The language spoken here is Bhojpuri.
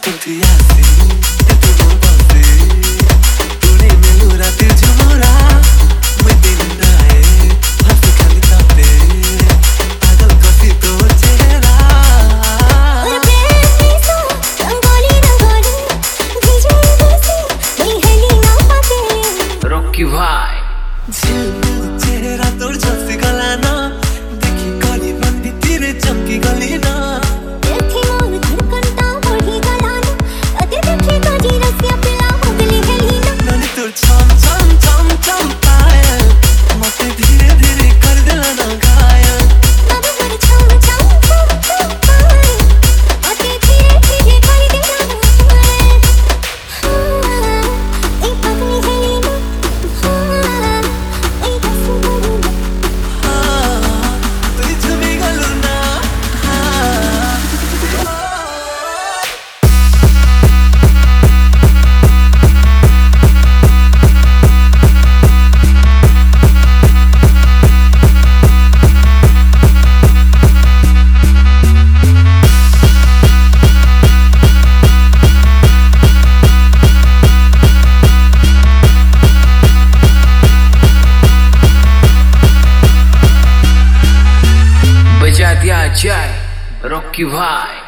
रॉकी भाई चेहरा तोर झलसी गला ना देखी गली बंदी तेरे चमकी गली ना देखी मोर धड़कनता बढ़ी गला ना अते देखी तुझी रसिया पिला हो गली हेली ना ननी तोर छम छम छम छम पायल मते धीरे धीरे कर देला ना घायल बाबा मोर छम छम छम छम पायल अते धीरे धीरे कर देला ना घायल ए पगली हेली ना ए दसू गली ना तुई झुमी गलू ना बजा दिया जाए रॉकी भाई।